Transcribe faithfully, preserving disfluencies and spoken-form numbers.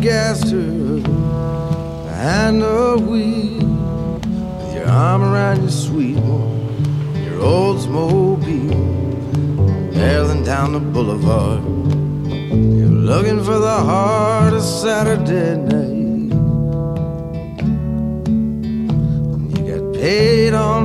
gas tube behind the wheel, with your arm around your sweet one, your Oldsmobile, barreling down the boulevard. You're looking for the heart of Saturday night. You got paid on